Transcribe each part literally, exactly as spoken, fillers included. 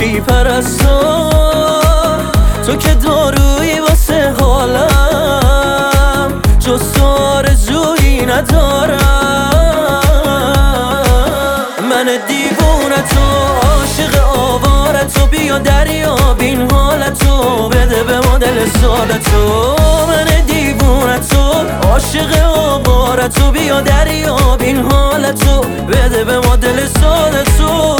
عشقی پرستار، تو که دارویی واسه حالم، جز تو آرزویی ندارم. من دیوونه تو، عاشق آوارتو، بیا دریاب این حالتو، بده به ما دل سادتو. من دیوونه تو، عاشق آوارتو، بیا دریاب این حالتو، بده به ما دل سادتو.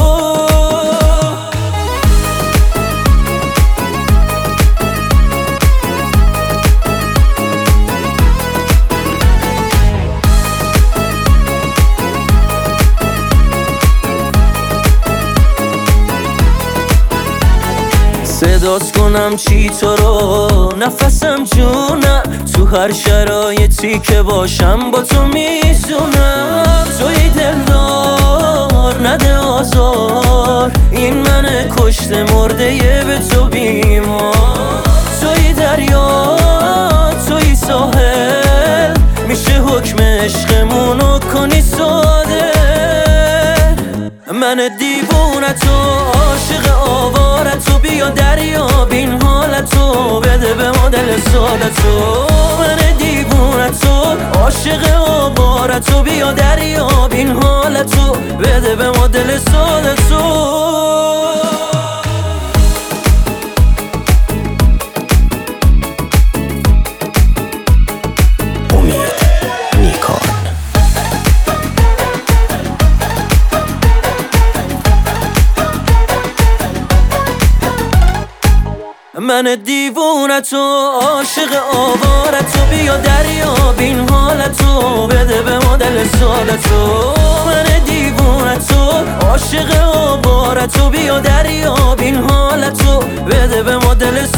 صدات کنم چی تو رو، نفسم جونم، تو هر شرایطی که باشم با تو میزونم. توی دلدار نده آزار، این من کشته مرده یه به تو بیمار. توی دریا توی ساحل، میشه حکم عشقمونو کنی ساده. من دیوونه تو، عاشق آوارتو، بیا دریاب این حالتو، بده به ما دل سادتو. من دیوونه تو، عاشق آوارتو، بیا دریاب این حالتو، بده به ما دل سادتو. من دیوونه تو، عاشق آوارتو، بیا دریاب این حالتو، بده به ما دل سادتو. من دیوونه تو، عاشق آوارتو، بیا دریاب این حالتو، بده به ما دل